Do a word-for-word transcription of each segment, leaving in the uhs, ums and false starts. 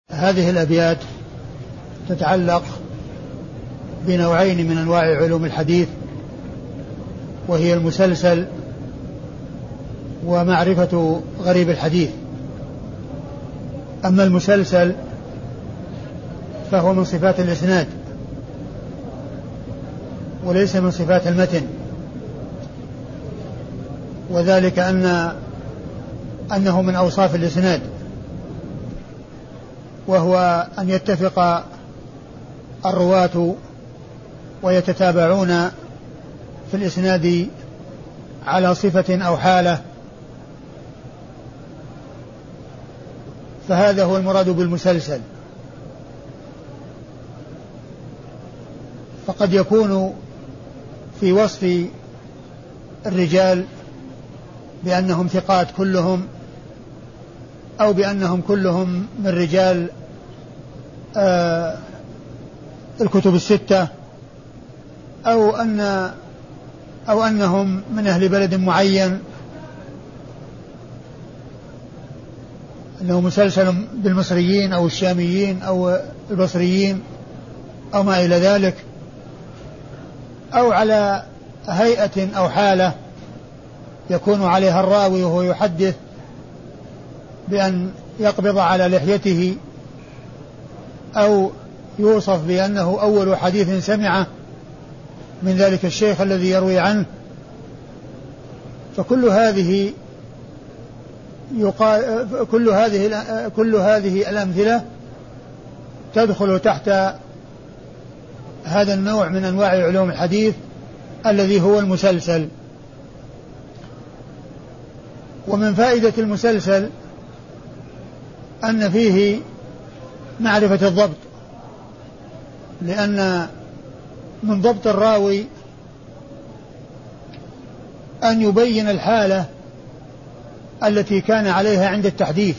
هذه الأبيات تتعلق بنوعين من أنواع علوم الحديث، وهي المسلسل ومعرفة غريب الحديث. أما المسلسل فهو من صفات الإسناد وليس من صفات المتن، وذلك أن أنه من أوصاف الإسناد، وهو أن يتفق الرواة ويتتابعون في الإسناد على صفة أو حالة، فهذا هو المراد بالمسلسل. فقد يكون في وصف الرجال بأنهم ثقات كلهم، أو بأنهم كلهم من رجال آه الكتب الستة، أو أن أو أنهم من أهل بلد معين، أنه مسلسل بالمصريين أو الشاميين أو البصريين أو ما إلى ذلك، أو على هيئة أو حالة يكون عليها الراوي وهو يحدث بأن يقبض على لحيته، أو يوصف بأنه أول حديث سمعه من ذلك الشيخ الذي يروي عنه. فكل هذه يقال كل هذه كل هذه الأمثلة تدخل تحت هذا النوع من أنواع علوم الحديث الذي هو المسلسل. ومن فائدة المسلسل أن فيه معرفة الضبط، لأن من ضبط الراوي أن يبين الحالة التي كان عليها عند التحديث،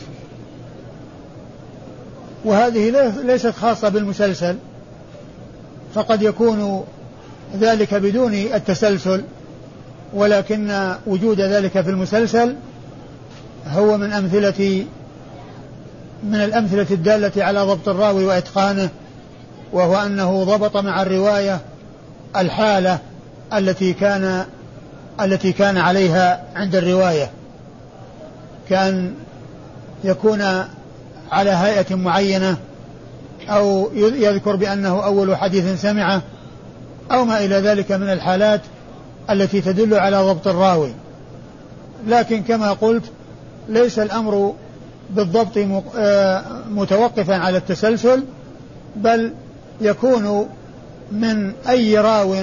وهذه ليست خاصة بالمسلسل، فقد يكون ذلك بدون التسلسل، ولكن وجود ذلك في المسلسل هو من أمثلة من الأمثلة الدالة على ضبط الراوي وإتقانه، وهو أنه ضبط مع الرواية الحالة التي كان التي كان عليها عند الرواية، كان يكون على هيئة معينة، أو يذكر بأنه أول حديث سمعه، أو ما إلى ذلك من الحالات التي تدل على ضبط الراوي. لكن كما قلت ليس الأمر بالضبط متوقفا على التسلسل، بل يكون من أي راو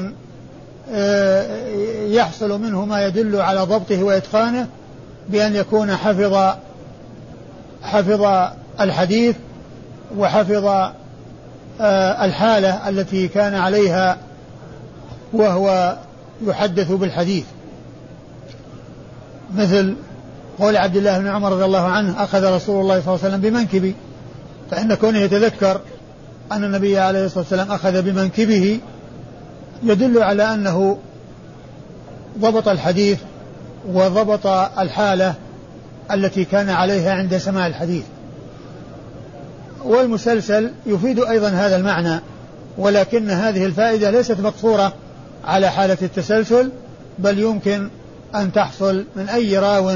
يحصل منه ما يدل على ضبطه وإتقانه، بأن يكون حفظ حفظ الحديث وحفظ الحالة التي كان عليها وهو يحدث بالحديث. مثل قول عبد الله بن عمر رضي الله عنه: أخذ رسول الله صلى الله عليه وسلم بمنكبي، فإن كونه يتذكر أن النبي عليه الصلاة والسلام أخذ بمنكبه يدل على أنه ضبط الحديث وضبط الحالة التي كان عليها عند سماع الحديث. والمسلسل يفيد أيضا هذا المعنى، ولكن هذه الفائدة ليست مقصورة على حالة التسلسل، بل يمكن أن تحصل من أي راو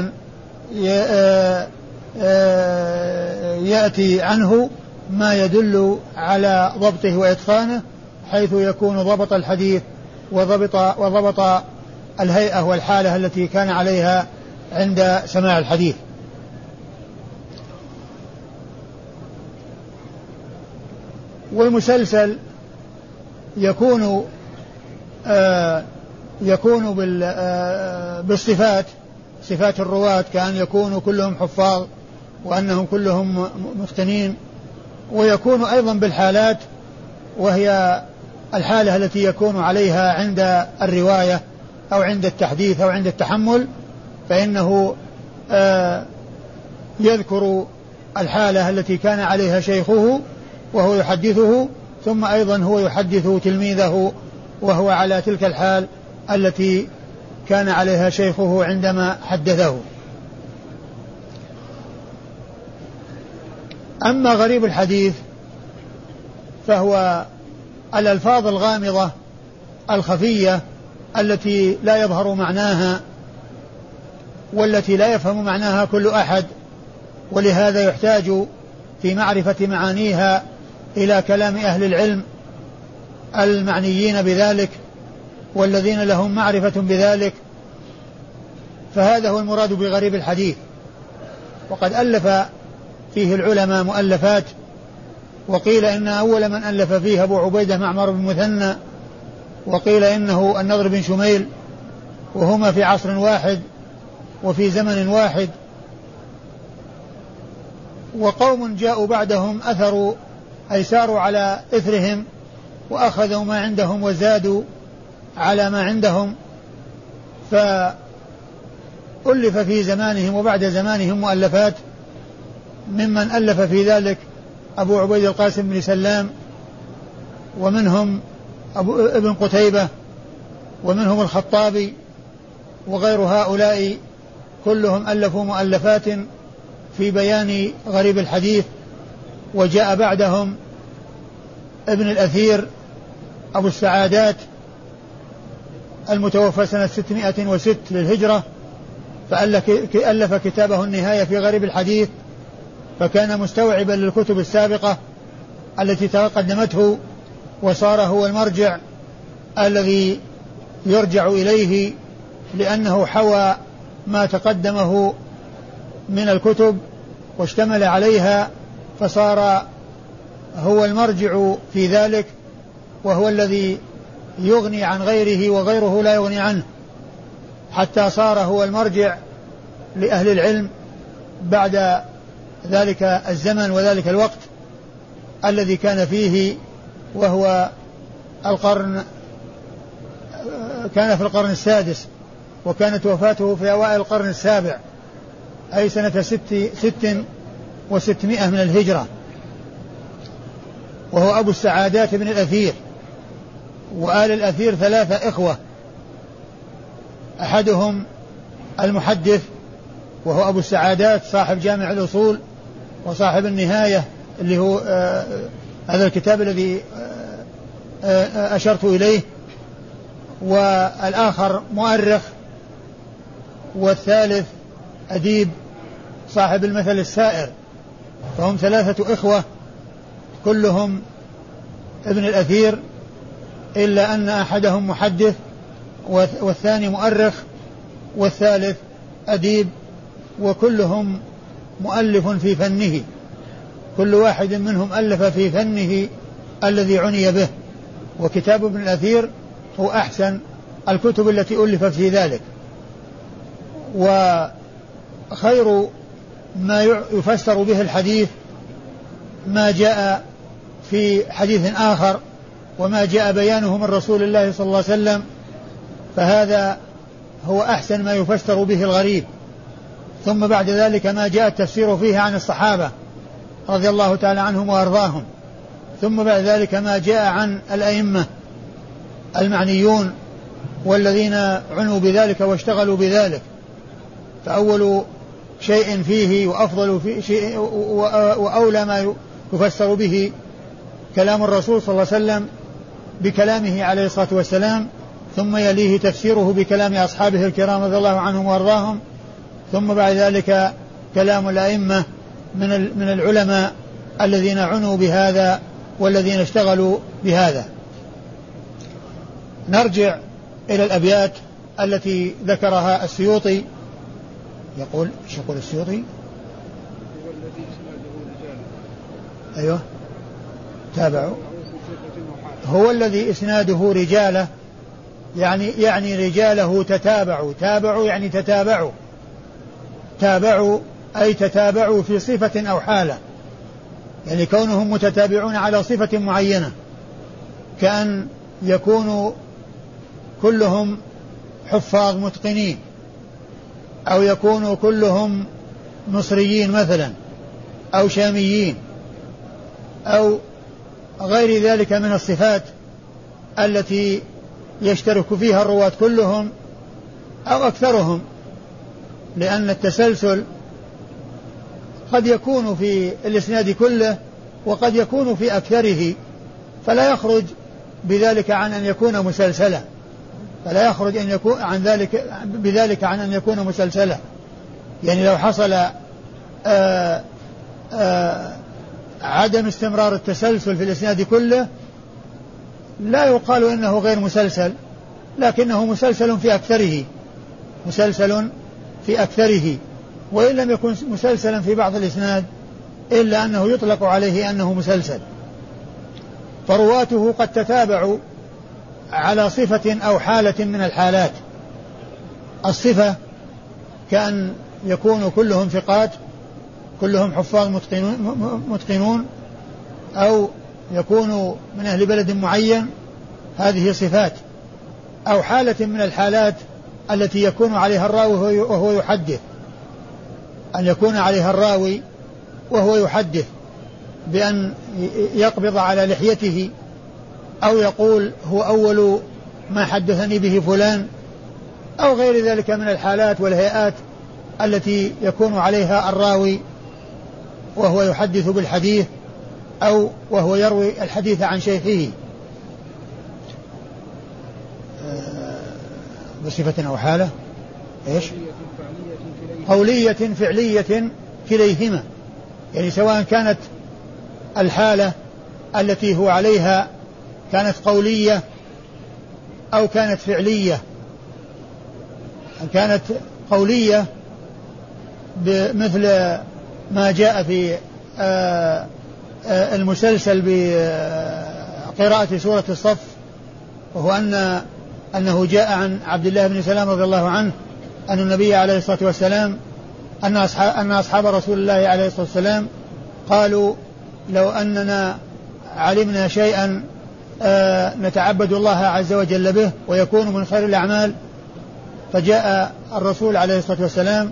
يأتي عنه ما يدل على ضبطه وإتقانه، حيث يكون ضبط الحديث وضبط, وضبط الهيئة والحالة التي كان عليها عند سماع الحديث. والمسلسل يكون آه يكون بالصفات، صفات الرواة، كأن يكونوا كلهم حفاظ وأنهم كلهم متقنين، ويكون أيضا بالحالات، وهي الحالة التي يكون عليها عند الرواية أو عند التحديث أو عند التحمل، فإنه آه يذكر الحالة التي كان عليها شيخه وهو يحدثه، ثم أيضا هو يحدث تلميذه وهو على تلك الحال التي كان عليها شيخه عندما حدثه. أما غريب الحديث فهو الألفاظ الغامضة الخفية التي لا يظهر معناها والتي لا يفهم معناها كل أحد، ولهذا يحتاج في معرفة معانيها إلى كلام أهل العلم المعنيين بذلك والذين لهم معرفة بذلك، فهذا هو المراد بغريب الحديث. وقد ألف فيه العلماء مؤلفات، وقيل إن أول من ألف فيه أبو عبيدة معمر بن مثنى، وقيل إنه النضر بن شميل، وهما في عصر واحد وفي زمن واحد. وقوم جاءوا بعدهم أثروا أي ساروا على إثرهم وأخذوا ما عندهم وزادوا على ما عندهم، فألف في زمانهم وبعد زمانهم مؤلفات، ممن ألف في ذلك أبو عبيد القاسم بن سلام، ومنهم أبو ابن قتيبة، ومنهم الخطابي، وغير هؤلاء كلهم ألفوا مؤلفات في بيان غريب الحديث. وجاء بعدهم ابن الأثير أبو السعادات المتوفى سنة ستمائة وستة للهجرة، فألف كتابه النهاية في غريب الحديث، فكان مستوعبا للكتب السابقة التي تقدمته، وصار هو المرجع الذي يرجع إليه، لأنه حوى ما تقدمه من الكتب واشتمل عليها، فصار هو المرجع في ذلك، وهو الذي يغني عن غيره وغيره لا يغني عنه، حتى صار هو المرجع لأهل العلم بعد ذلك الزمن وذلك الوقت الذي كان فيه، وهو القرن كان في القرن السادس، وكانت وفاته في أوائل القرن السابع، أي سنة ست, ست وستمائة من الهجرة. وهو أبو السعادات بن الأثير. وآل الأثير ثلاثة إخوة، أحدهم المحدث وهو أبو السعادات صاحب جامع الأصول وصاحب النهاية اللي هو آه هذا الكتاب الذي آه آه أشرت إليه، والآخر مؤرخ، والثالث أديب صاحب المثل السائر. فهم ثلاثة إخوة كلهم ابن الأثير، إلا أن أحدهم محدث والثاني مؤرخ والثالث أديب، وكلهم مؤلف في فنه، كل واحد منهم ألف في فنه الذي عني به. وكتاب ابن الأثير هو أحسن الكتب التي ألفت في ذلك. وخير ما يفسر به الحديث ما جاء في حديث آخر وما جاء بيانه من رسول الله صلى الله عليه وسلم، فهذا هو أحسن ما يفسر به الغريب. ثم بعد ذلك ما جاء التفسير فيه عن الصحابة رضي الله تعالى عنهم وأرضاهم. ثم بعد ذلك ما جاء عن الأئمة المعنيون والذين عنوا بذلك واشتغلوا بذلك. فأول شيء فيه وأفضل في شيء وأولى ما يفسر به كلام الرسول صلى الله عليه وسلم بكلامه عليه الصلاة والسلام، ثم يليه تفسيره بكلام أصحابه الكرام رضي الله عنهم وأرضاهم، ثم بعد ذلك كلام الأئمة من من العلماء الذين عنوا بهذا والذين اشتغلوا بهذا. نرجع إلى الأبيات التي ذكرها السيوطي. يقول ايش يقول السيوطي؟ أيوه تابعوا. هو الذي إسناده رجاله، يعني يعني رجاله تتابعوا، تابعوا يعني تتابعوا، تابعوا أي تتابعوا في صفة أو حالة، يعني كونهم متتابعون على صفة معينة، كأن يكونوا كلهم حفاظ متقنين، أو يكونوا كلهم مصريين مثلا، أو شاميين، أو غير ذلك من الصفات التي يشترك فيها الرواة كلهم أو أكثرهم، لأن التسلسل قد يكون في الإسناد كله وقد يكون في أكثره، فلا يخرج بذلك عن أن يكون مسلسلا، فلا يخرج أن يكون عن ذلك بذلك عن أن يكون مسلسلا. يعني لو حصل آآ آآ عدم استمرار التسلسل في الإسناد كله لا يقال إنه غير مسلسل، لكنه مسلسل في أكثره، مسلسل في أكثره، وإن لم يكن مسلسلا في بعض الإسناد إلا أنه يطلق عليه أنه مسلسل. فرواته قد تتابعوا على صفة أو حالة من الحالات. الصفة كأن يكون كلهم ثقات، كلهم حفاظ متقنون، أو يكون من أهل بلد معين، هذه صفات. أو حالة من الحالات التي يكون عليها الراوي وهو يحدث، أن يكون عليها الراوي وهو يحدث بأن يقبض على لحيته أو يقول هو أول ما حدثني به فلان، أو غير ذلك من الحالات والهيئات التي يكون عليها الراوي وهو يحدث بالحديث أو وهو يروي الحديث عن شيخه بصفة أو حالة. إيش؟ قولية فعلية كليهما، يعني سواء كانت الحالة التي هو عليها كانت قولية أو كانت فعلية. أن كانت قولية بمثل ما جاء في المسلسل بقراءة سورة الصف، وهو أن أنه جاء عن عبد الله بن سلام رضي الله عنه أن النبي عليه الصلاة والسلام أن أصحاب, أن أصحاب رسول الله عليه الصلاة والسلام قالوا لو أننا علمنا شيئا آه نتعبد الله عز وجل به ويكون من خير الأعمال، فجاء الرسول عليه الصلاة والسلام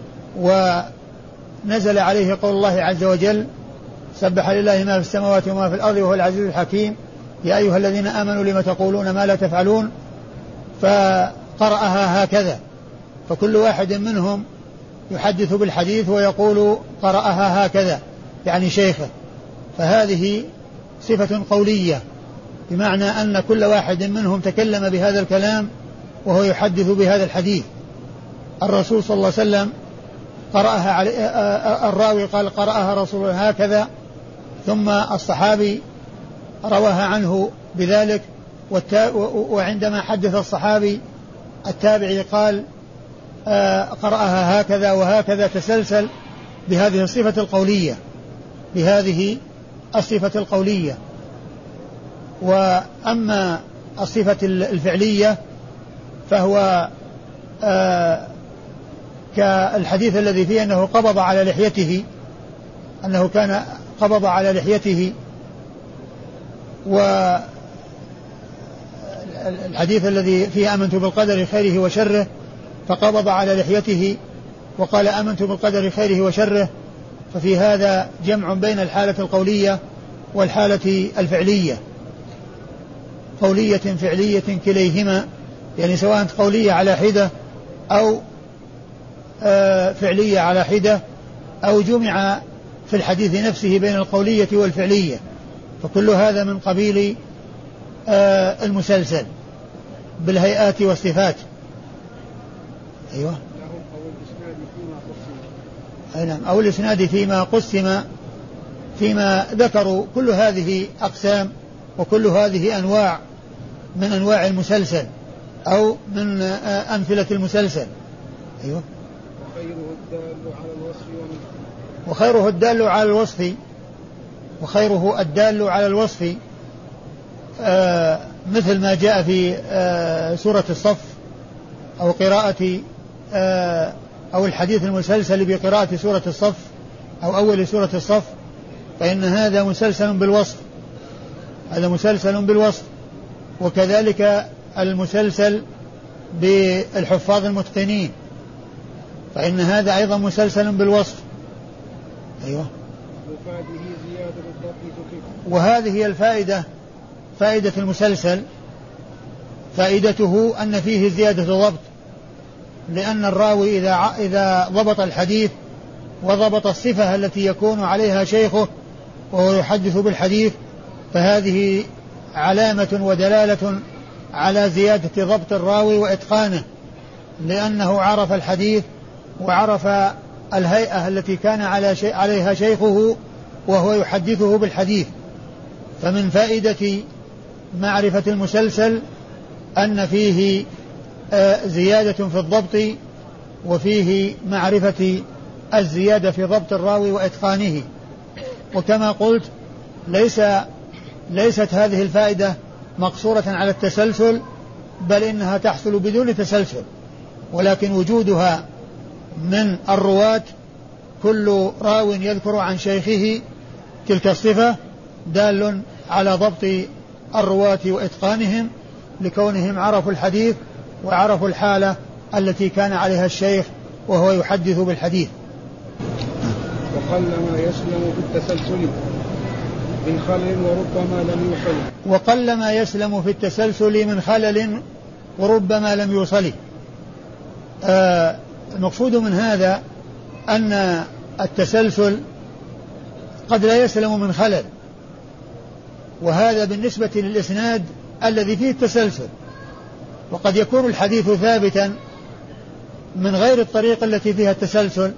ونزل عليه قول الله عز وجل سبح لله ما في السماوات وما في الأرض وهو العزيز الحكيم يا أيها الذين آمنوا لما تقولون ما لا تفعلون، فقرأها هكذا. فكل واحد منهم يحدث بالحديث ويقول قرأها هكذا، يعني شيخه. فهذه صفة قولية، بمعنى أن كل واحد منهم تكلم بهذا الكلام وهو يحدث بهذا الحديث. الرسول صلى الله عليه وسلم قرأها علي الراوي قال قرأها رسول الله هكذا، ثم الصحابي رواها عنه بذلك، وعندما حدث الصحابي التابعي قال قرأها هكذا وهكذا، تسلسل بهذه الصفة القولية، بهذه الصفة القولية. وأما الصفة الفعلية فهو آه كالحديث الذي فيه أنه قبض على لحيته، أنه كان قبض على لحيته، والحديث الذي فيه آمنت بالقدر خيره وشره فقبض على لحيته وقال آمنت بالقدر خيره وشره. ففي هذا جمع بين الحالة القولية والحالة الفعلية، قولية فعلية كليهما، يعني سواء قولية على حدة أو آه فعلية على حدة، أو جمع في الحديث نفسه بين القولية والفعلية، فكل هذا من قبيل آه المسلسل بالهيئات والصفات. أيوة. أي نعم، أو الإسناد فيما قسم، فيما ذكروا. كل هذه أقسام وكل هذه أنواع من أنواع المسلسل أو من أمثلة المسلسل. أيوة. وخيره الدال على الوصف، وخيره الدال على الوصف آه مثل ما جاء في آه سورة الصف، أو قراءة آه أو الحديث المسلسل بقراءة سورة الصف أو أول سورة الصف، فإن هذا مسلسل بالوصف، هذا مسلسل بالوصف. وكذلك المسلسل بالحفاظ المتقنين، فإن هذا أيضا مسلسل بالوصف. أيوة. وهذه هي الفائدة، فائدة المسلسل، فائدته أن فيه زيادة ضبط، لأن الراوي إذا إذا ضبط الحديث وضبط الصفة التي يكون عليها شيخه وهو يحدث بالحديث، فهذه علامة ودلالة على زيادة ضبط الراوي وإتقانه، لأنه عرف الحديث وعرف الهيئة التي كان على شي عليها شيخه وهو يحدثه بالحديث. فمن فائدة معرفة المسلسل أن فيه زيادة في الضبط، وفيه معرفة الزيادة في ضبط الراوي وإتقانه. وكما قلت ليس ليست هذه الفائدة مقصورة على التسلسل، بل إنها تحصل بدون تسلسل، ولكن وجودها من الرواة كل راو يذكر عن شيخه تلك الصفة دال على ضبط الرواة وإتقانهم، لكونهم عرفوا الحديث وعرفوا الحالة التي كان عليها الشيخ وهو يحدث بالحديث. وقلما يسلم في التسلسل من خلل وربما لم يوصل وقلما يسلم في التسلسل من خلل وربما لم يوصل. آه المقصود من هذا أن التسلسل قد لا يسلم من خلل، وهذا بالنسبة للإسناد الذي فيه التسلسل، وقد يكون الحديث ثابتا من غير الطريقة التي فيها التسلسل،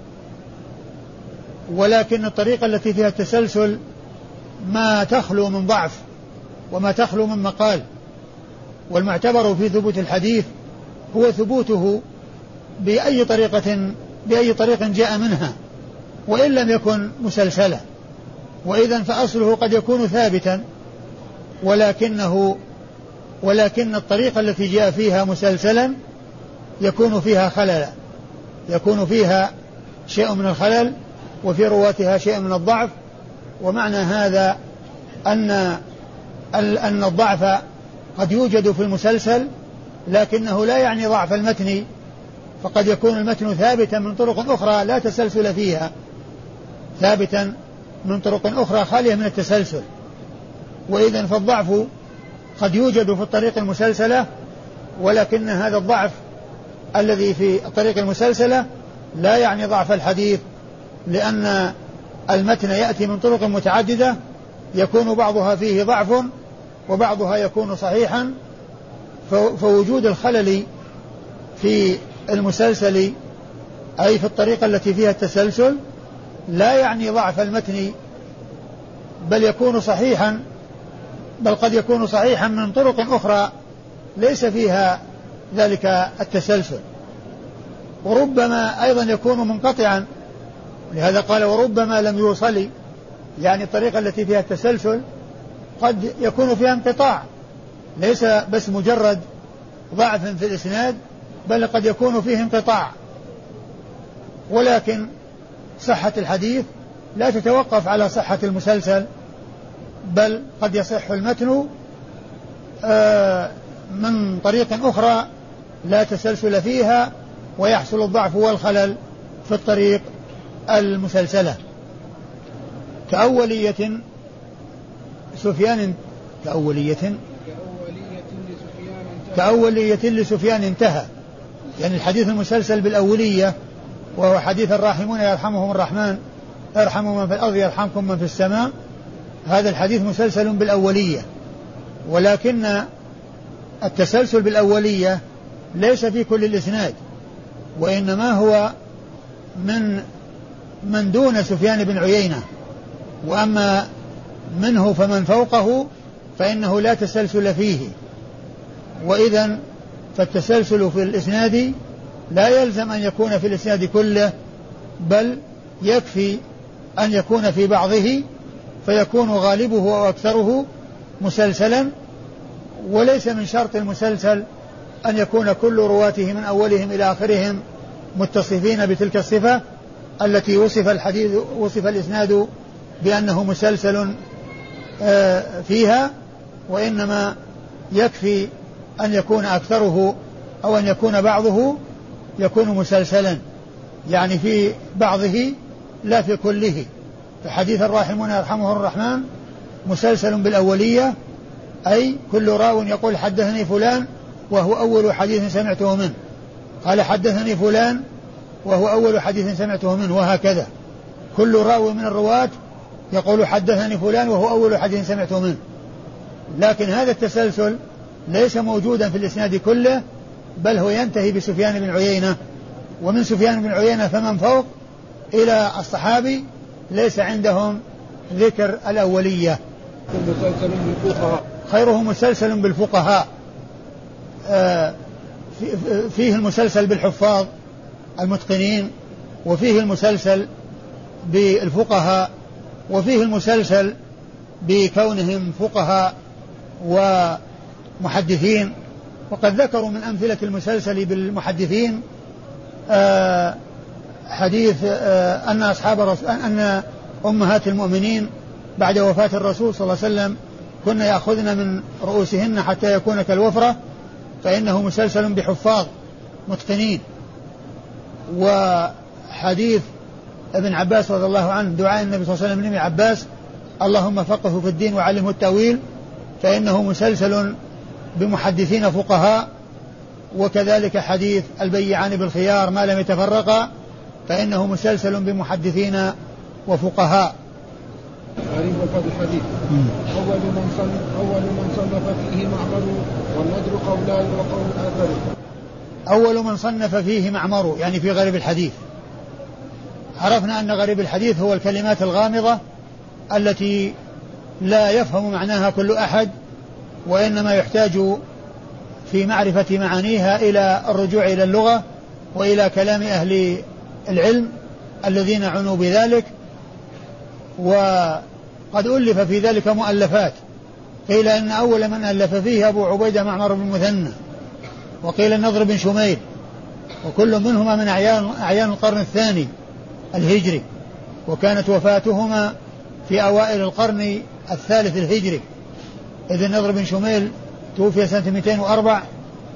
ولكن الطريقة التي فيها التسلسل ما تخلو من ضعف وما تخلو من مقال، والمعتبر في ثبوت الحديث هو ثبوته بأي طريقة بأي طريق جاء منها وإن لم يكن مسلسلا. وإذن فأصله قد يكون ثابتا، ولكنه ولكن الطريقة التي جاء فيها مسلسلا يكون فيها خلل، يكون فيها شيء من الخلل وفي رواتها شيء من الضعف. ومعنى هذا أن أن الضعف قد يوجد في المسلسل، لكنه لا يعني ضعف المتن، فقد يكون المتن ثابتا من طرق أخرى لا تسلسل فيها، ثابتا من طرق أخرى خالية من التسلسل. وإذن فالضعف قد يوجد في الطريق المسلسلة، ولكن هذا الضعف الذي في الطريق المسلسلة لا يعني ضعف الحديث، لأن المتن يأتي من طرق متعددة يكون بعضها فيه ضعف وبعضها يكون صحيحا، فوجود الخلل في المسلسل أي في الطريقة التي فيها التسلسل لا يعني ضعف المتن، بل يكون صحيحا، بل قد يكون صحيحا من طرق أخرى ليس فيها ذلك التسلسل. وربما أيضا يكون منقطعا، لهذا قال وربما لم يوصل، يعني الطريقة التي فيها التسلسل قد يكون فيها انقطاع، ليس بس مجرد ضعف في الإسناد، بل قد يكون فيه انقطاع. ولكن صحة الحديث لا تتوقف على صحة المسلسل، بل قد يصح المتن من طريق أخرى لا تسلسل فيها ويحصل الضعف والخلل في الطريق المسلسلة، كأولية سفيان كأولية كأولية لسفيان انتهى، يعني الحديث المسلسل بالأولية وهو حديث الراحمون يرحمهم الرحمن ارحموا من في الأرض يرحمكم من في السماء، هذا الحديث مسلسل بالأولية. ولكن التسلسل بالأولية ليس في كل الإسناد، وإنما هو من من دون سفيان بن عيينة، وأما منه فمن فوقه فإنه لا تسلسل فيه. وإذن فالتسلسل في الإسناد لا يلزم أن يكون في الإسناد كله، بل يكفي أن يكون في بعضه فيكون غالبه وأكثره مسلسلا. وليس من شرط المسلسل أن يكون كل رواته من أولهم إلى آخرهم متصفين بتلك الصفة التي وصف الحديث وصف الإسناد بأنه مسلسل فيها، وإنما يكفي أن يكون أكثره أو أن يكون بعضه يكون مسلسلا، يعني في بعضه لا في كله. فحديث الراحمون يرحمه الرحمن مسلسل بالأولية، أي كل راو يقول حدثني فلان وهو أول حديث سمعته منه، قال حدثني فلان وهو أول حديث سمعته منه، وهكذا. كل راوي من الرواة يقول حدثني فلان وهو أول حديث سمعته منه، لكن هذا التسلسل ليس موجودا في الإسناد كله، بل هو ينتهي بسفيان بن عيينة، ومن سفيان بن عيينة فمن فوق إلى الصحابي ليس عندهم ذكر الأولية. خيره مسلسل بالفقهاء، آه فيه المسلسل بالحفاظ المتقنين، وفيه المسلسل بالفقهاء، وفيه المسلسل بكونهم فقهاء ومحدثين. وقد ذكروا من أمثلة المسلسل بالمحدثين آه حديث آه أن أصحاب الرسول أن أمهات المؤمنين بعد وفاة الرسول صلى الله عليه وسلم كن يأخذن من رؤوسهن حتى يكون كالوفرة، فإنه مسلسل بحفاظ متقنين. وحديث ابن عباس رضي الله عنه دعاء النبي صلى الله عليه وسلم لابن عباس اللهم فقهه في الدين وعلمه التأويل، فإنه مسلسل بمحدثين فقهاء. وكذلك حديث البيعان بالخيار ما لم يتفرقا، فإنه مسلسل بمحدثين وفقهاء. غريب الحديث أول من صنف أول من صنف فيه معمر والنضر قولان وقول آخر. أول من صنف فيه معمر يعني في غريب الحديث. عرفنا أن غريب الحديث هو الكلمات الغامضة التي لا يفهم معناها كل أحد، وإنما يحتاج في معرفة معانيها إلى الرجوع إلى اللغة وإلى كلام أهل العلم الذين عنوا بذلك. وقد ألف في ذلك مؤلفات، قيل إن أول من ألف فيه أبو عبيدة معمر بن مثنى، وقيل النضر بن شميل، وكل منهما من أعيان, أعيان القرن الثاني الهجري، وكانت وفاتهما في أوائل القرن الثالث الهجري، إذ النضر بن شميل توفي سنة مئتين وأربعة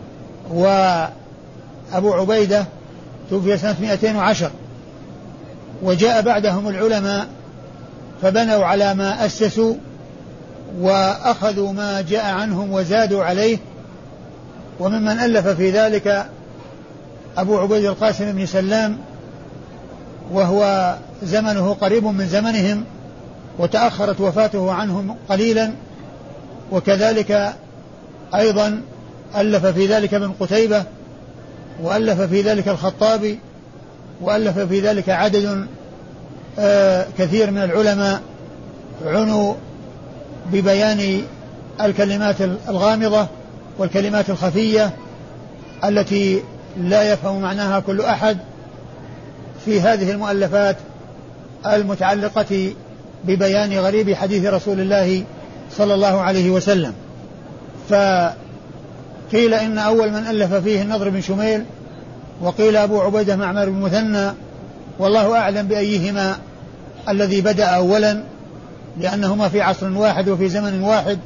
وأبو عبيدة توفي سنة مئتين وعشر. وجاء بعدهم العلماء فبنوا على ما أسسوا وأخذوا ما جاء عنهم وزادوا عليه، وممن ألف في ذلك أبو عبيد القاسم بن سلام، وهو زمنه قريب من زمنهم وتأخرت وفاته عنهم قليلا. وكذلك أيضا ألف في ذلك ابن قتيبة، وألف في ذلك الخطابي، وألف في ذلك عدد آه كثير من العلماء عنوا ببيان الكلمات الغامضة والكلمات الخفية التي لا يفهم معناها كل أحد في هذه المؤلفات المتعلقة ببيان غريب حديث رسول الله صلى الله عليه وسلم. فقيل إن أول من ألف فيه النضر بن شميل، وقيل أبو عبيدة معمر بن مثنى، والله أعلم بأيهما الذي بدأ أولا، لأنهما في عصر واحد وفي زمن واحد.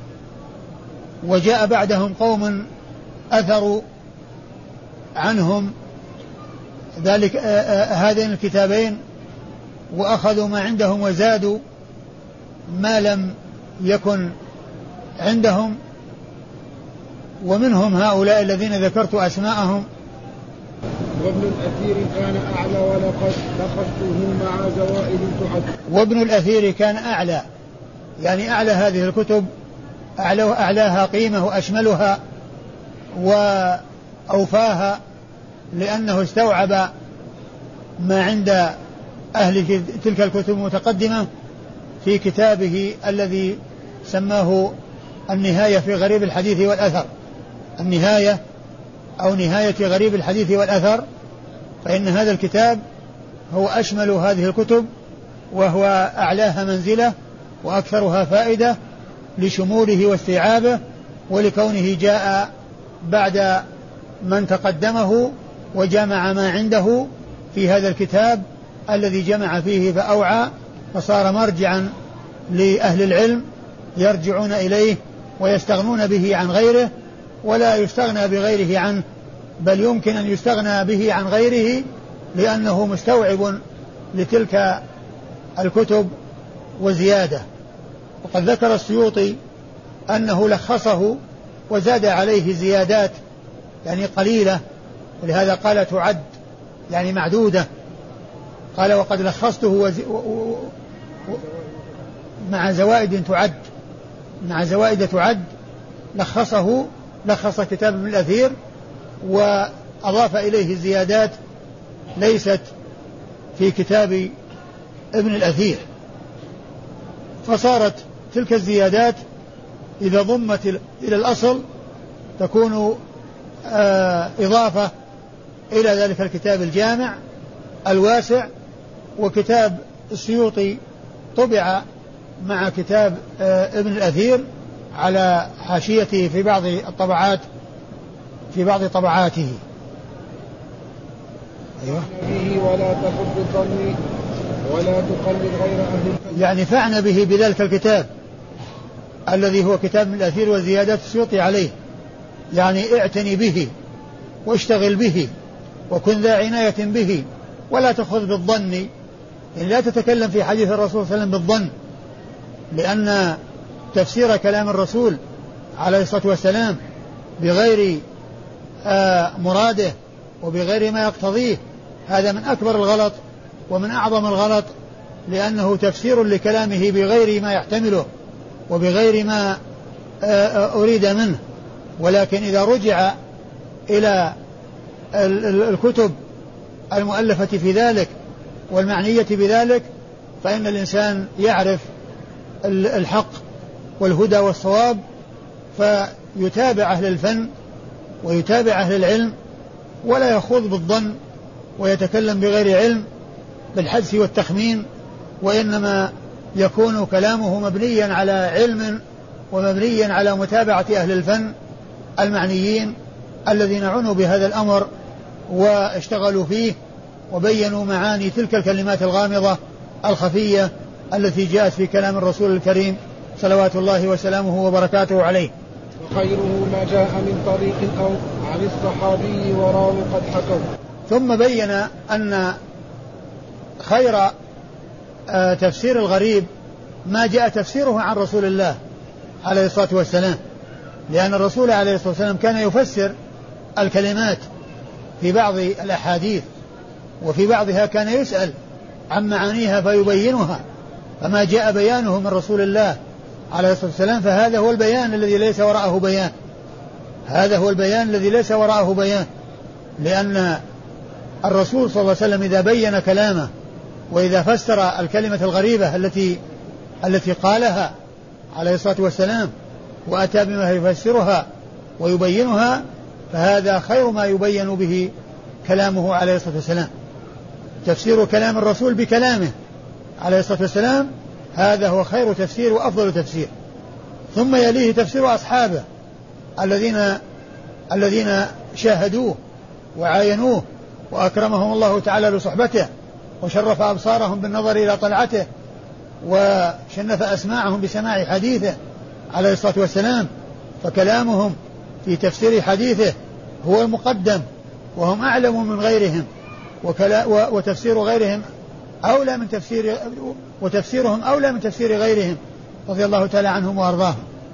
وجاء بعدهم قوم أثروا عنهم ذلك هذين الكتابين، وأخذوا ما عندهم وزادوا ما لم يكن عندهم، ومنهم هؤلاء الذين ذكرت أسماءهم. وابن الأثير كان أعلى ولقد لخصته مع زوائد تعد. وابن الأثير كان أعلى، يعني أعلى هذه الكتب، أعلاها قيمة وأشملها وأوفاها، لأنه استوعب ما عند أهل تلك الكتب المتقدمة في كتابه الذي سماه النهاية في غريب الحديث والأثر، النهاية أو نهاية غريب الحديث والأثر. فإن هذا الكتاب هو أشمل هذه الكتب، وهو أعلاها منزلة وأكثرها فائدة لشموله واستيعابه، ولكونه جاء بعد من تقدمه وجمع ما عنده في هذا الكتاب الذي جمع فيه فأوعى، فصار مرجعا لأهل العلم يرجعون إليه ويستغنون به عن غيره، ولا يستغنى بغيره عنه، بل يمكن أن يستغنى به عن غيره لأنه مستوعب لتلك الكتب وزيادة. وقد ذكر السيوطي أنه لخصه وزاد عليه زيادات يعني قليلة، ولهذا قال تعد يعني معدودة، قال وقد لخصته وز... و... و... و... مع زوائد تعد مع زوائد تعد لخصه لخص كتاب ابن الأثير وأضاف إليه زيادات ليست في كتاب ابن الأثير، فصارت تلك الزيادات إذا ضمت إلى الأصل تكون آه إضافة إلى ذلك الكتاب الجامع الواسع. وكتاب السيوطي طبع مع كتاب آه ابن الأثير على حاشيته في بعض الطبعات في بعض طبعاته. أيوة. به ولا تخذ بالظن ولا تقلد غير أهل الفن. يعني فعن به بذلك الكتاب الذي هو كتاب ابن الأثير وزيادات السيوطي عليه، يعني اعتني به واشتغل به وكن ذا عناية به ولا تأخذ بالظن، يعني لا تتكلم في حديث الرسول صلى الله عليه وسلم بالظن، لأن تفسير كلام الرسول عليه الصلاة والسلام بغير آه مراده وبغير ما يقتضيه هذا من أكبر الغلط ومن أعظم الغلط، لأنه تفسير لكلامه بغير ما يحتمله وبغير ما آه أريد منه. ولكن إذا رجع إلى الكتب المؤلفة في ذلك والمعنية بذلك فإن الإنسان يعرف الحق والهدى والصواب، فيتابع أهل الفن ويتابع أهل العلم ولا يخوض بالظن ويتكلم بغير علم بالحدس والتخمين، وإنما يكون كلامه مبنيا على علم ومبنيا على متابعة أهل الفن المعنيين الذين عنوا بهذا الأمر واشتغلوا فيه وبينوا معاني تلك الكلمات الغامضة الخفية التي جاءت في كلام الرسول الكريم صلوات الله وسلامه وبركاته عليه. وخيره ما جاء من طريق أو عن الصحابي وراه قد حكوا. ثم بين أن خير تفسير الغريب ما جاء تفسيره عن رسول الله عليه الصلاة والسلام، لأن الرسول عليه الصلاة والسلام كان يفسر الكلمات في بعض الأحاديث وفي بعضها كان يسأل عن معانيها فيبينها، فما جاء بيانه من رسول الله عليه الصلاة والسلام فهذا هو البيان الذي ليس وراءه بيان، هذا هو البيان الذي ليس وراءه بيان، لأن الرسول صلى الله عليه وسلم إذا بين كلامه وإذا فسر الكلمة الغريبة التي التي قالها عليه الصلاة والسلام وأتى بما يفسرها ويبينها فهذا خير ما يبين به كلامه عليه الصلاة والسلام. تفسير كلام الرسول بكلامه عليه الصلاة والسلام هذا هو خير تفسير وأفضل تفسير. ثم يليه تفسير أصحابه الذين الذين شاهدوه وعاينوه وأكرمهم الله تعالى بصحبته وشرف أبصارهم بالنظر إلى طلعته وشنف أسماعهم بسماع حديثه عليه الصلاة والسلام، فكلامهم في تفسير حديثه هو المقدم وهم أعلم من غيرهم، وتفسير غيرهم أولى من تفسير وتفسيرهم أولى من تفسير غيرهم رضي الله تعالى عنهم وأرضاهم.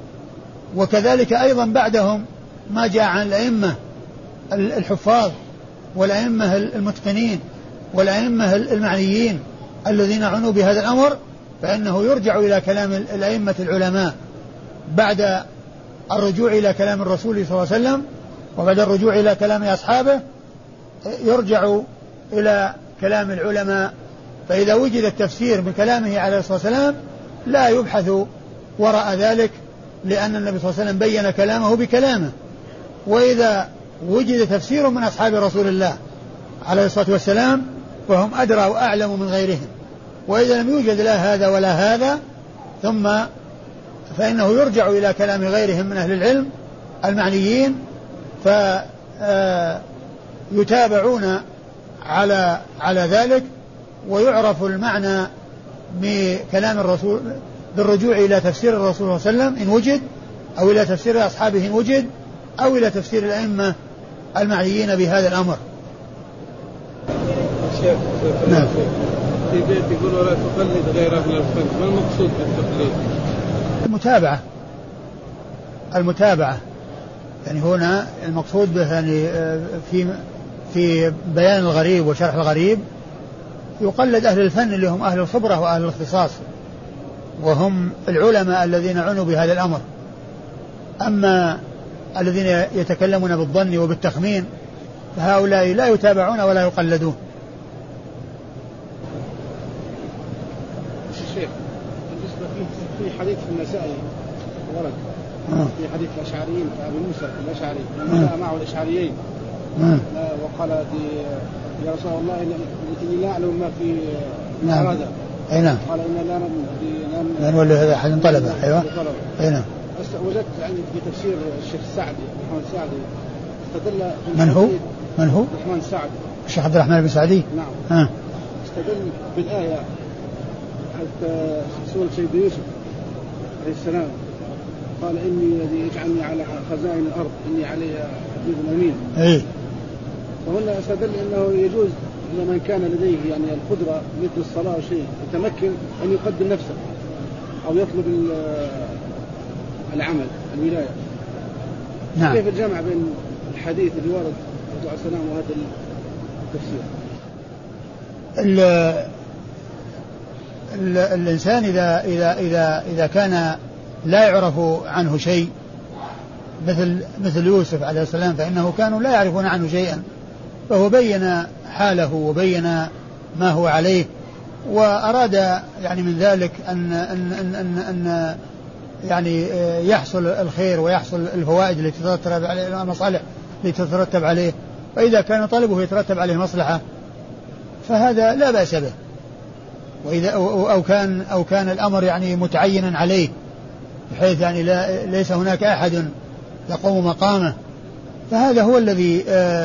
وكذلك أيضا بعدهم ما جاء عن الأئمة الحفاظ والأئمة المتقنين والأئمة المعنيين الذين عنوا بهذا الأمر، فإنه يرجع إلى كلام الأئمة العلماء بعد الرجوع إلى كلام الرسول صلى الله عليه وسلم، وبعد الرجوع إلى كلام أصحابه يرجع إلى كلام العلماء. فإذا وجد التفسير من كلامه عليه الصلاة والسلام لا يبحث وراء ذلك، لأن النبي صلى الله عليه وسلم بين كلامه بكلامه. وإذا وجد تفسير من أصحاب رسول الله عليه الصلاة والسلام فهم أدرى وأعلم من غيرهم. وإذا لم يوجد لا هذا ولا هذا ثم فإنه يرجع إلى كلام غيرهم من أهل العلم المعنيين فيتابعون على على ذلك، ويعرف المعنى بكلام الرسول بالرجوع إلى تفسير الرسول صلى الله عليه وسلم إن وجد، أو إلى تفسير أصحابه إن وجد، أو إلى تفسير الأئمة المعنيين بهذا الأمر. نعم. في بيت يقول ولا تقلد غير أهل الفن، ما المقصود بالتقليد؟ المتابعة المتابعة يعني هنا المقصود به يعني في في بيان الغريب وشرح الغريب يقلد أهل الفن اللي هم أهل الخبرة وأهل الاختصاص، وهم العلماء الذين عنوا بهذا الأمر. أما الذين يتكلمون بالظن وبالتخمين فهؤلاء لا يتابعون ولا يقلدون. الشيخ بالنسبة في حديث في النسائي ورد في حديث الأشعريين أبي موسى الأشعري لما جاء معه الأشعريين وقال يا رسول الله إني لا أعلم ما في هذا. أي نعم. قال إن لا لا نولي هذا أحد طلبه. أيوة. أي نعم. وجدت عندي في تفسير الشيخ السعدي محمد السعدي استدل. من هو؟ من هو؟ محمد السعدي. الشيخ عبد الرحمن بن سعدي. نعم. ها. استدل بالآية سورة سيدنا يوسف عليه السلام قال إني الذي يجعلني على خزائن الأرض إني علي حفيظ أمين. إيه. وهنا استدل أنه يجوز لمن كان لديه يعني القدرة مثل الصلاة أو شيء يتمكن أن يقدم نفسه أو يطلب العمل الولاية. نعم. كيف الجمع بين الحديث اللي ورد عليه السلام وهذا التفسير؟ ال ال الإنسان إذا إذا إذا إذا كان لا يعرف عنه شيء مثل مثل يوسف عليه السلام فإنه كانوا لا يعرفون عنه شيئا، فهو بين حاله وبين ما هو عليه، وأراد يعني من ذلك أن أن أن أن, أن يعني يحصل الخير ويحصل الفوائد التي تترتب عليه المصالح التي تترتب عليه، فإذا كان طلبه يترتب عليه مصلحة فهذا لا بأس به، وإذا أو كان أو كان الأمر يعني متعينا عليه بحيث يعني لا ليس هناك أحد يقوم مقامه، فهذا هو الذي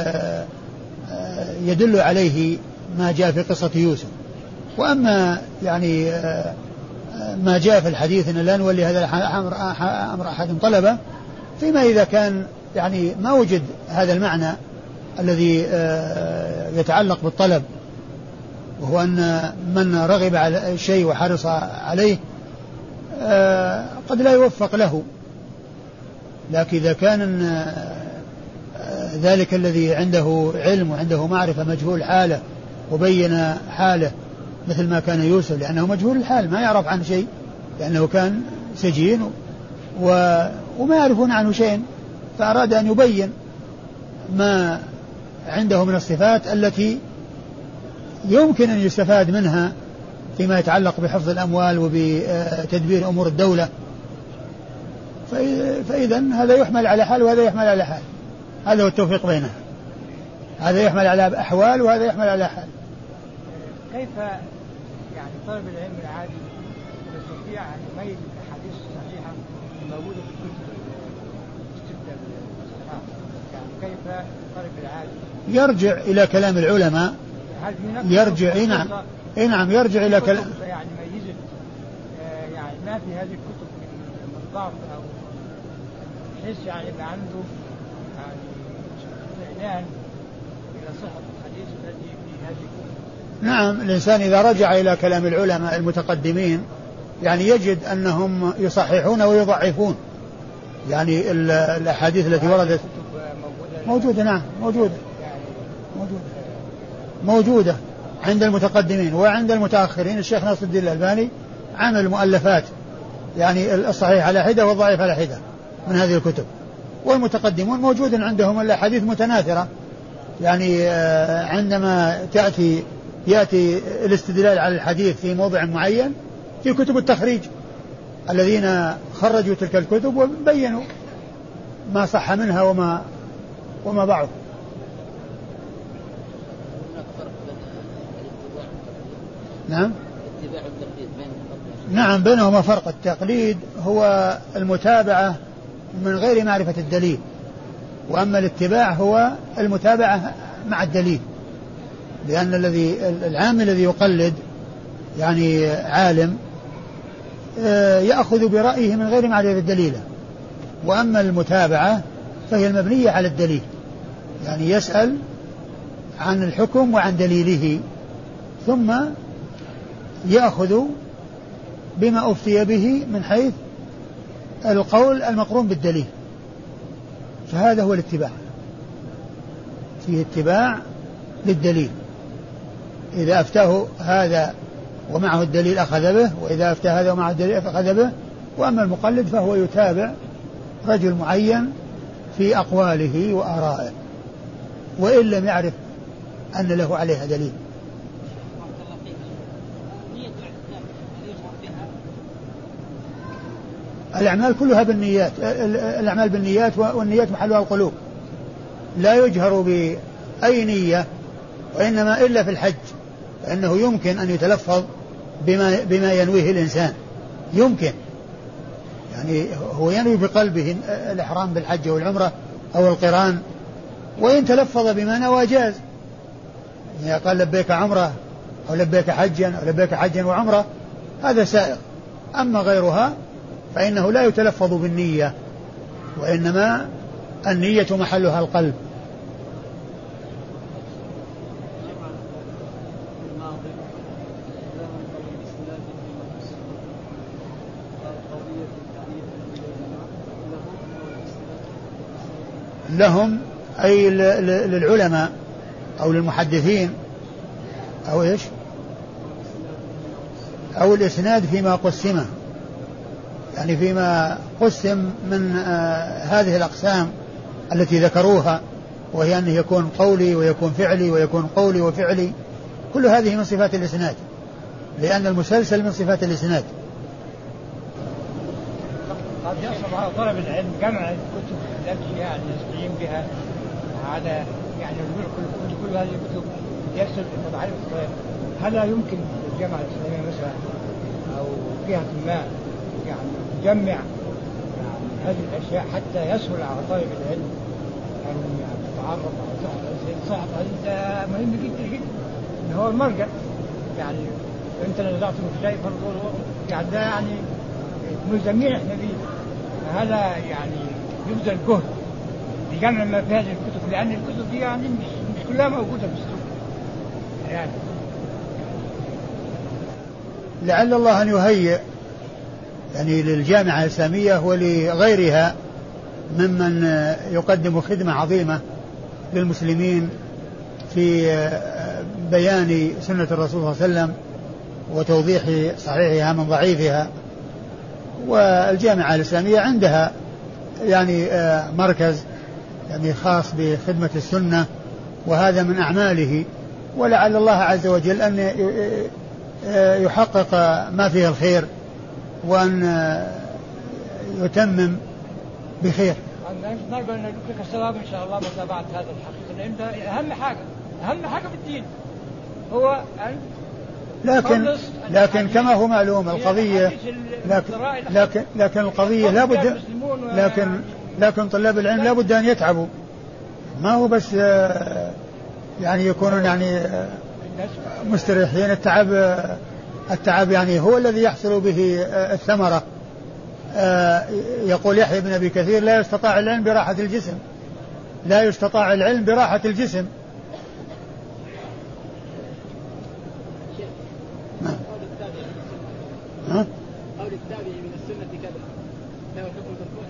يدل عليه ما جاء في قصة يوسف. وأما يعني ما جاء في الحديث أن لا نولي هذا أمر أحد طلبه، فيما إذا كان يعني ما وجد هذا المعنى الذي يتعلق بالطلب، وهو أن من رغب على شيء وحرص عليه قد لا يوفق له، لكن إذا كان ذلك الذي عنده علم وعنده معرفة مجهول حاله وبين حاله مثل ما كان يوسف، لأنه مجهول الحال ما يعرف عنه شيء، لأنه كان سجين و... وما يعرفون عنه شيء، فأراد أن يبين ما عنده من الصفات التي يمكن أن يستفاد منها فيما يتعلق بحفظ الأموال وبتدبير أمور الدولة. فإذا هذا يحمل على حال وهذا يحمل على حال، هذا هو التوفيق بينه، هذا يحمل على أحوال وهذا يحمل على حال. كيف يعني طالب العلم العادي يستطيع أن يميز الأحاديث الصحيحة الموجودة في الكتب الاستفتاء بالصحاح؟ يعني كيف طالب العادي يرجع إلى كلام العلماء، يرجع إيه نعم إيه نعم يرجع إلى كلام يعني ميزة يعني ما في هذه الكتب من ضعف أو بحيث يعني يبقى عنده يعني إعلان إلى صحة الحديث الذي في هذه الكتب. نعم، الإنسان إذا رجع إلى كلام العلماء المتقدمين يعني يجد أنهم يصححون ويضعفون، يعني الأحاديث التي وردت موجودة. نعم موجودة موجودة موجودة عند المتقدمين وعند المتأخرين. الشيخ ناصر الدين الألباني عمل مؤلفات يعني الصحيح على حدة والضعيف على حدة من هذه الكتب، والمتقدمون موجود عندهم الأحاديث متناثرة، يعني عندما تأتي يأتي الاستدلال على الحديث في موضع معين في كتب التخريج الذين خرجوا تلك الكتب وبينوا ما صح منها وما وما ضعف. نعم نعم بينهما فرق. التقليد هو المتابعة من غير معرفة الدليل، وأما الاتباع هو المتابعة مع الدليل، لأن الذي العام الذي يقلد يعني عالم يأخذ برأيه من غير معرفة الدليل، وأما المتابعة فهي المبنية على الدليل، يعني يسأل عن الحكم وعن دليله ثم يأخذ بما أفتي به من حيث القول المقرون بالدليل، فهذا هو الاتباع، فيه اتباع للدليل. إذا أفتاه هذا ومعه الدليل أخذ به، وإذا أفتى هذا ومعه الدليل أخذ به. وأما المقلد فهو يتابع رجل معين في أقواله وآرائه وإن لم يعرف أن له عليها دليل. الأعمال كلها بالنيات، الأعمال بالنيات، والنيات محلها القلوب، لا يجهر بأي نية، وإنما إلا في الحج، فإنه يمكن أن يتلفظ بما, بما ينويه الإنسان، يمكن يعني هو ينوي بقلبه الإحرام بالحج والعمرة أو القران، وإن تلفظ بما نوى جاز، يعني قال لبيك عمرة أو لبيك حجا أو لبيك حجا وعمرة، هذا سائغ. أما غيرها فإنه لا يتلفظ بالنية، وإنما النية محلها القلب. لهم أي للعلماء أو للمحدثين أو إيش أو الإسناد فيما قسمه، يعني فيما قسم من آه هذه الأقسام التي ذكروها، وهي أنه يكون قولي ويكون فعلي ويكون قولي وفعلي، كل هذه من صفات الإسناد، لأن المسلسل من صفات الإسناد. قد يصعب على طلب العلم جمع الكتب التي يعني يستعين بها على يعني كل كل هذه الكتب يكسب المعرفة الصغيرة. هل لا يمكن الجامعة الإسلامية مثلا أو جهة ما يعني تجمع يعني هذه الأشياء حتى يسهل على طالب العلم أن يعني يتعرف على صحة هذا مهم جدا جدا، إن هو المرجع. يعني أنت نزعت في شيء يعني ده يعني ملزمين إحنا بيه، هذا يعني يبذل جهد لجمع ما في هذه الكتب، لأن الكتب دي يعني مش, مش كلها موجودة في السوق يعني. لعل الله أن يهيئ يعني للجامعة الإسلامية ولغيرها ممن يقدم خدمة عظيمة للمسلمين في بيان سنة الرسول صلى الله عليه وسلم وتوضيح صحيحها من ضعيفها. والجامعة الإسلامية عندها يعني مركز يعني خاص بخدمة السنة، وهذا من أعماله، ولعل الله عز وجل أن يحقق ما فيه الخير وأن يتمم بخير. نرجو أن يكون لك الثواب إن شاء الله متابعة هذا الحقيقة، لأن ده أهم حاجة، أهم حاجة في الدين هو أن لكن لكن كما هو معلوم القضية، لكن لكن لكن القضية لا بد، لكن لكن طلاب العلم لا بد أن يتعبوا، ما هو بس يعني يكونون يعني مستريحين. التعب التعب يعني هو الذي يحصل به الثمرة. يقول يحيى بن أبي كثير: لا يستطاع العلم براحة الجسم، لا يستطاع العلم براحة الجسم. ها؟ قول التابعي من السنة كذا لا حكم مرفوع.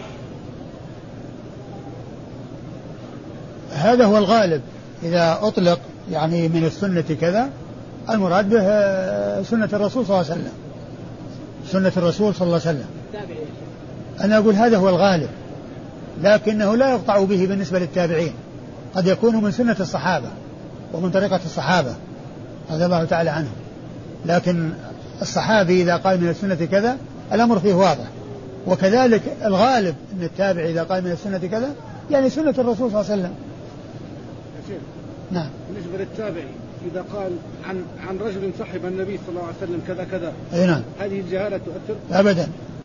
هذا هو الغالب، إذا أطلق يعني من السنة كذا المراد به سنة الرسول صلى الله عليه وسلم، سنة الرسول صلى الله عليه وسلم. أنا أقول هذا هو الغالب، لكنه لا يقطع به بالنسبة للتابعين، قد يكون من سنة الصحابة ومن طريقة الصحابة رضي الله تعالى عنهم، لكن الصحابي إذا قال من السنة كذا الأمر فيه واضح. وكذلك الغالب أن التابع إذا قال من السنة كذا يعني سنة الرسول صلى الله عليه وسلم. نعم. بالنسبة للتابعي إذا قال عن عن رجل صحب النبي صلى الله عليه وسلم كذا كذا، أي نعم، هذه الجهالة تؤثر؟ أبدا